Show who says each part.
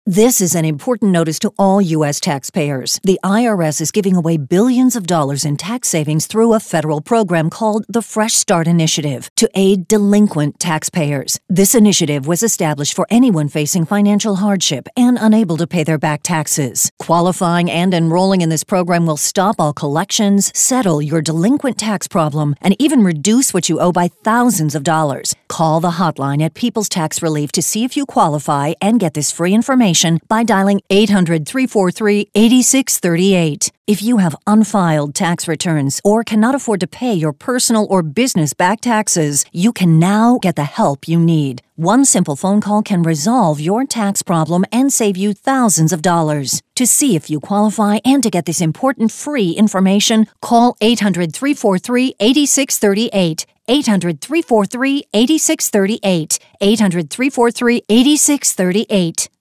Speaker 1: This is an important notice to all U.S. taxpayers. The IRS is giving away billions of dollars in tax savings through a federal program called the Fresh Start Initiative to aid delinquent taxpayers. This initiative was established for anyone facing financial hardship and unable to pay their back taxes. Qualifying and enrolling in this program will stop all collections, settle your delinquent tax problem, and even reduce what you owe by thousands of dollars. Call the hotline at People's Tax Relief to see if you qualify and get this free information by dialing 800-343-8638. If you have unfiled tax returns or cannot afford to pay your personal or business back taxes, you can now get the help you need. One simple phone call can resolve your tax problem and save you thousands of dollars. To see if you qualify and to get this important free information, call 800-343-8638. 800-343-8638. 800-343-8638.